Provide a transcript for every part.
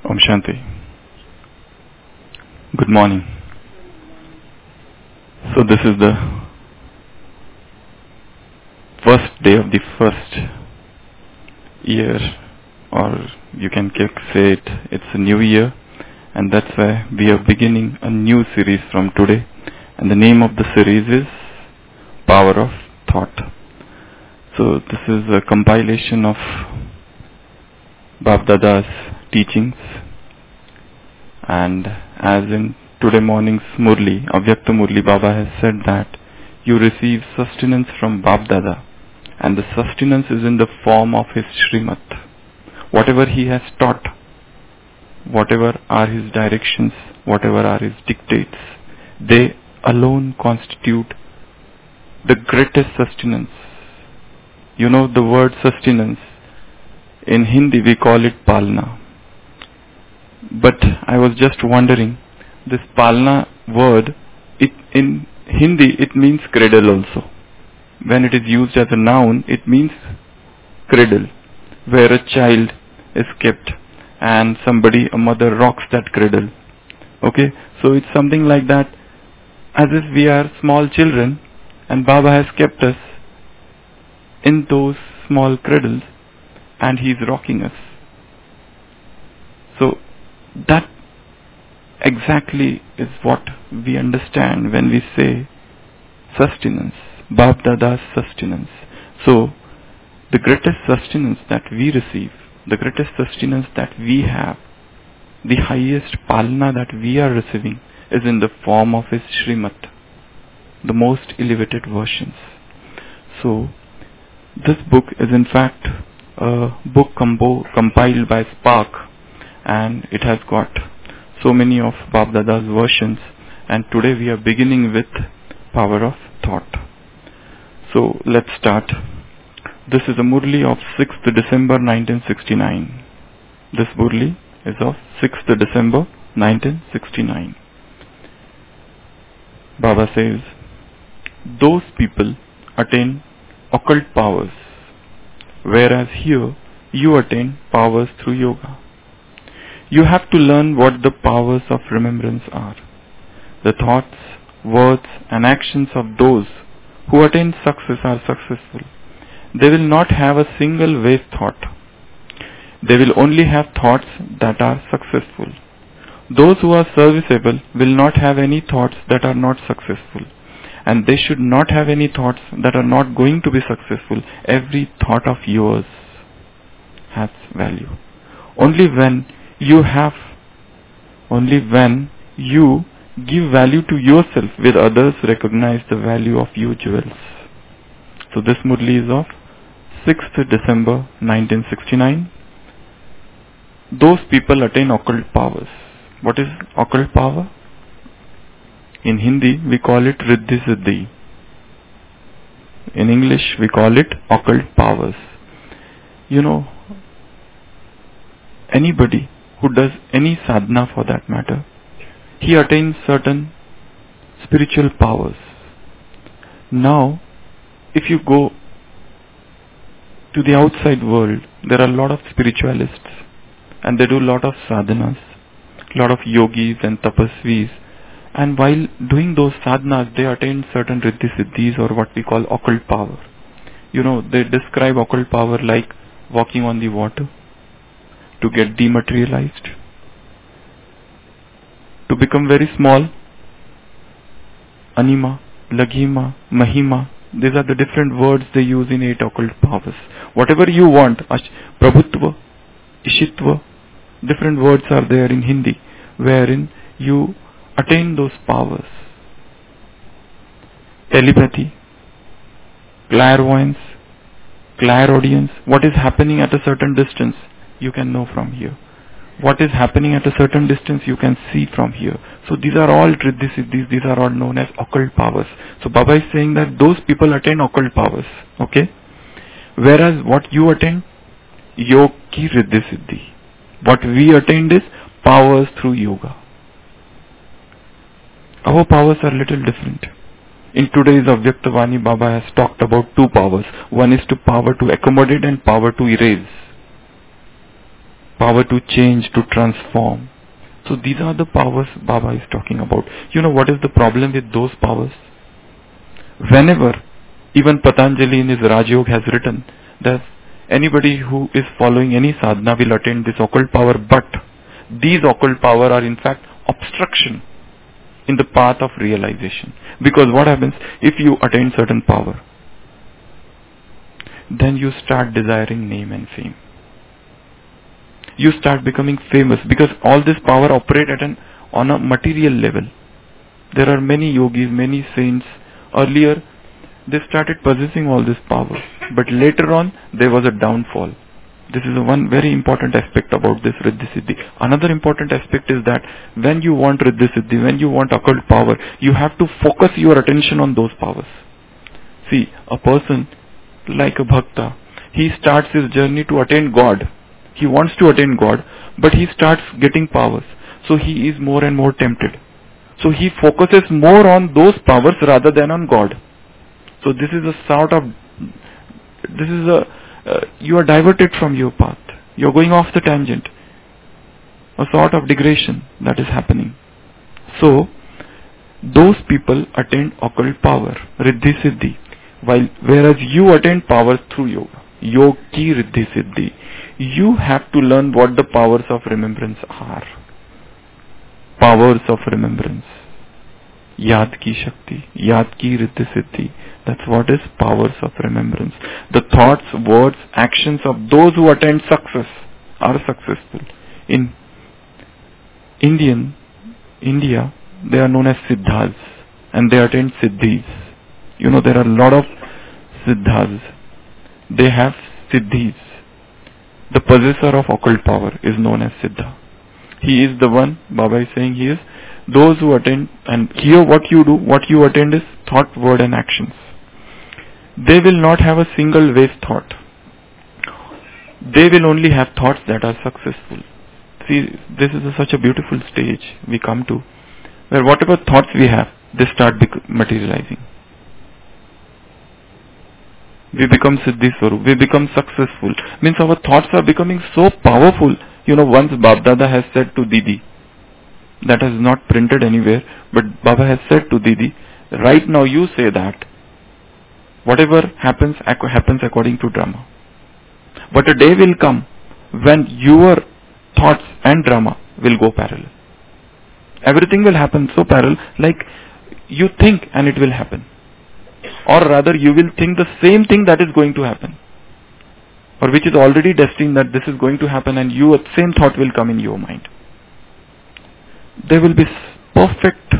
Om Shanti. Good morning. So this is the first day of the first year, or you can say it's a new year, and that's why we are beginning a new series from today, and the name of the series is Power of Thought. So this is a compilation of Bab Dada's teachings, and as in today morning's Murli, Avyakta Murli, Baba has said that you receive sustenance from Bab Dada, and the sustenance is in the form of his Srimad. Whatever he has taught, whatever are his directions, whatever are his dictates, they alone constitute the greatest sustenance. You know the word sustenance, in Hindi we call it palna. But I was just wondering, this palna word, in Hindi it means cradle also. When it is used as a noun, it means cradle, where a child is kept and a mother rocks that cradle. Okay, so it's something like that, as if we are small children and Baba has kept us in those small cradles and he is rocking us. So that exactly is what we understand when we say sustenance, Bab Dada's sustenance. So the greatest sustenance that we receive, the greatest sustenance that we have, the highest palna that we are receiving is in the form of his Srimad, the most elevated versions. So this book is in fact a book compiled by Spark, and it has got so many of Bab Dada's versions, and today we are beginning with Power of Thought. So let's start. This is a Murli of 6th December 1969. This Murli is of 6th December 1969. Baba says, those people attain occult powers, whereas here you attain powers through yoga. You have to learn what the powers of remembrance are. The thoughts, words and actions of those who attain success are successful. They will not have a single waste thought. They will only have thoughts that are successful. Those who are serviceable will not have any thoughts that are not successful. And they should not have any thoughts that are not going to be successful. Every thought of yours has value. Only when you give value to yourself will others recognize the value of your jewels. So this Murli is of 6th December 1969. Those people attain occult powers. What is occult power? In Hindi we call it Riddhi Siddhi. In English we call it occult powers. You know, anybody who does any sadhana for that matter, he attains certain spiritual powers. Now, if you go to the outside world, there are a lot of spiritualists and they do a lot of sadhanas, a lot of yogis and tapasvis, and while doing those sadhanas, they attain certain riddhi siddhis, or what we call occult power. You know, they describe occult power like walking on the water, to get dematerialized, to become very small, anima, laghima, mahima. These are the different words they use in 8 occult powers. Whatever you want, prabhutva, ishitva, different words are there in Hindi, wherein you attain those powers. Telepathy, clairvoyance, clairaudience, what is happening at a certain distance, you can know from here. What is happening at a certain distance, you can see from here. So these are all riddhi siddhis, these are all known as occult powers. So Baba is saying that those people attain occult powers. Okay? Whereas what you attain, yogi riddhi siddhi. What we attained is powers through yoga. Our powers are little different. In today's Avyakta Vani, Baba has talked about 2 powers. One is to power to accommodate and power to erase. power to change, to transform. So these are the powers Baba is talking about. You know what is the problem with those powers? Whenever, even Patanjali in his Rajyog has written that anybody who is following any sadhana will attain this occult power, but these occult power are in fact obstruction in the path of realization. Because what happens if you attain certain power? Then you start desiring name and fame. You start becoming famous because all this power operate on a material level. There are many yogis, many saints. Earlier, they started possessing all this power, but later on there was a downfall. This is one very important aspect about this Riddhi Siddhi. Another important aspect is that when you want Riddhi Siddhi, when you want occult power, you have to focus your attention on those powers. See, a person like a bhakta, he starts his journey to attain God. He wants to attain God, but he starts getting powers. So he is more and more tempted. So he focuses more on those powers rather than on God. So this is a sort of, you are diverted from your path. You are going off the tangent. A sort of degradation that is happening. So, those people attain occult power, Riddhi Siddhi, whereas you attain power through yoga. Yogi Riddhi Siddhi. You have to learn what the powers of remembrance are. Powers of remembrance. Yad ki Shakti, Yad ki Riddhi Siddhi. That's what is powers of remembrance. The thoughts, words, actions of those who attain success are successful. In India, they are known as Siddhas, and they attain Siddhis. You know, there are a lot of Siddhas. They have Siddhis. The possessor of occult power is known as Siddha. He is the one, Baba is saying, he is those who attend, and here what you do, what you attend is thought, word and actions. They will not have a single waste thought. They will only have thoughts that are successful. See, this is such a beautiful stage we come to, where whatever thoughts we have, they start materializing. We become Siddhi Swarup, we become successful. Means our thoughts are becoming so powerful. You know, once Babdada has said to Didi, that is not printed anywhere, but Baba has said to Didi, right now you say that whatever happens according to drama. But a day will come when your thoughts and drama will go parallel. Everything will happen so parallel, like you think and it will happen. Or rather you will think the same thing that is going to happen, or which is already destined that this is going to happen, and same thought will come in your mind. There will be perfect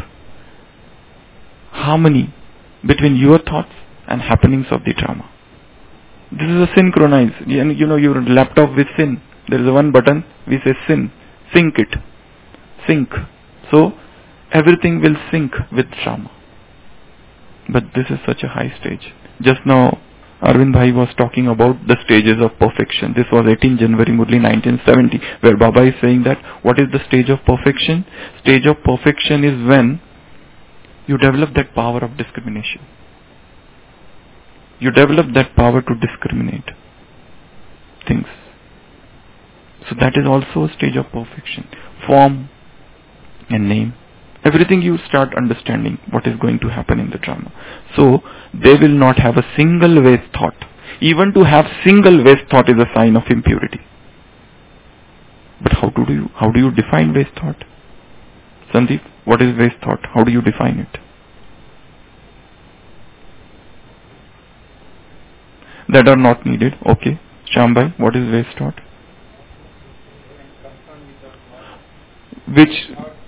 harmony between your thoughts and happenings of the drama. This is a synchronize. You know, your laptop with syn. There is a one button, we say syn. Sync it. Sync. So, everything will sync with drama. But this is such a high stage. Just now, Arvind Bhai was talking about the stages of perfection. This was 18 January Murli 1970, where Baba is saying that what is the stage of perfection? Stage of perfection is when you develop that power of discrimination. You develop that power to discriminate things. So that is also a stage of perfection. Form and name. Everything you start understanding what is going to happen in the drama. So they will not have a single waste thought. Even to have single waste thought is a sign of impurity. But how do you define waste thought? Sandeep, what is waste thought? How do you define it? That are not needed. Okay. Shyambai, what is waste thought? Which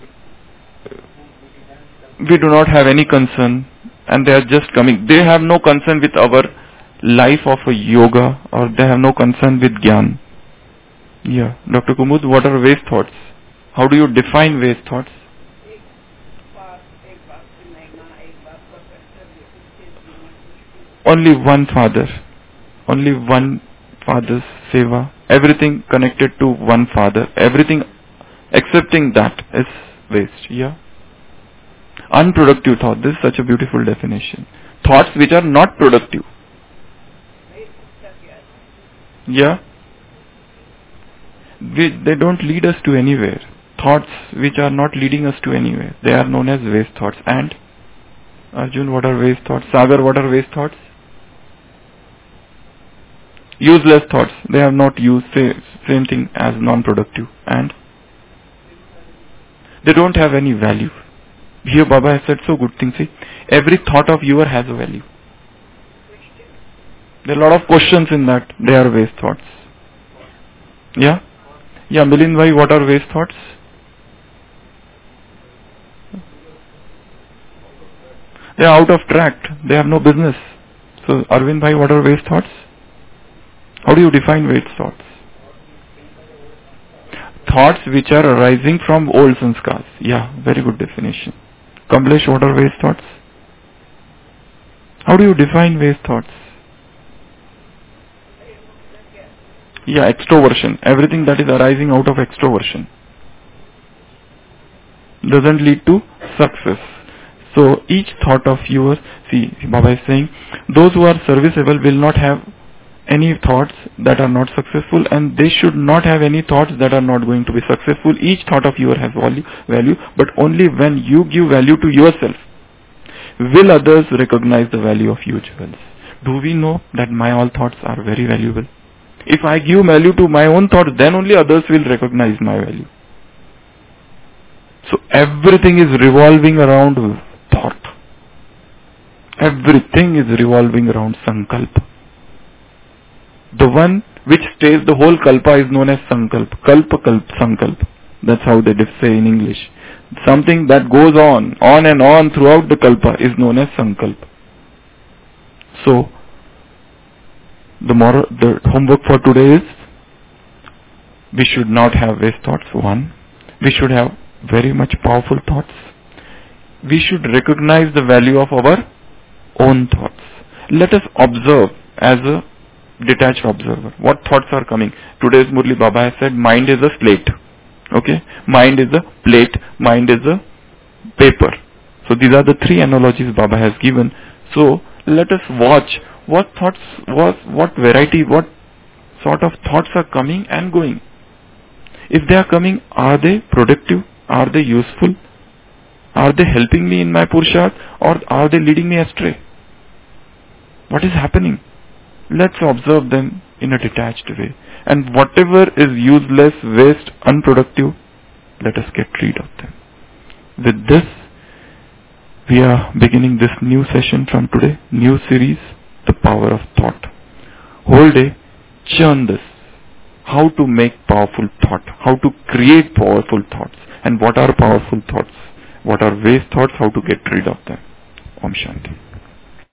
we do not have any concern, and they are just coming. They have no concern with our life of a yoga, or they have no concern with Gyan. Yeah. Dr. Kumud, what are waste thoughts? How do you define waste thoughts? Only one father. Only one father's seva. Everything connected to one father. Everything accepting that is waste. Yeah. Unproductive thought. This is such a beautiful definition. Thoughts which are not productive. Yeah. they don't lead us to anywhere. Thoughts which are not leading us to anywhere, they are known as waste thoughts. And Arjun, what are waste thoughts? Sagar, what are waste thoughts? Useless thoughts. They have not used, same thing as non-productive. And they don't have any value. Here Baba has said so good thing. See, every thought of yours has a value. There are a lot of questions in that. They are waste thoughts. Yeah? Yeah, Milind bhai, what are waste thoughts? They are out of track. They have no business. So, Arvind bhai, what are waste thoughts? How do you define waste thoughts? Thoughts which are arising from old sanskars. Yeah, very good definition. Kamlesh, what are waste thoughts? How do you define waste thoughts? Yeah, extroversion. Everything that is arising out of extroversion doesn't lead to success. So each thought of yours, see, Baba is saying, those who are serviceable will not have any thoughts that are not successful, and they should not have any thoughts that are not going to be successful. Each thought of yours has value, but only when you give value to yourself will others recognize the value of your jewels. Do we know that my all thoughts are very valuable? If I give value to my own thoughts, then only others will recognize my value. So everything is revolving around thought. Everything is revolving around sankalp. The one which stays the whole kalpa is known as sankalp. Kalpa kalp sankalp. That's how they say in English. Something that goes on and on throughout the kalpa is known as sankalp. So, the homework for today is, we should not have waste thoughts. One, we should have very much powerful thoughts. We should recognize the value of our own thoughts. Let us observe as a detached observer. What thoughts are coming? Today's Murli Baba has said, mind is a slate. Okay? Mind is a plate. Mind is a paper. So these are the three analogies Baba has given. So let us watch what thoughts, what variety, what sort of thoughts are coming and going. If they are coming, are they productive? Are they useful? Are they helping me in my purusharth, or are they leading me astray? What is happening? Let's observe them in a detached way. And whatever is useless, waste, unproductive, let us get rid of them. With this, we are beginning this new session from today, new series, The Power of Thought. Whole day, churn this. How to make powerful thought. How to create powerful thoughts. And what are powerful thoughts? What are waste thoughts? How to get rid of them. Om Shanti.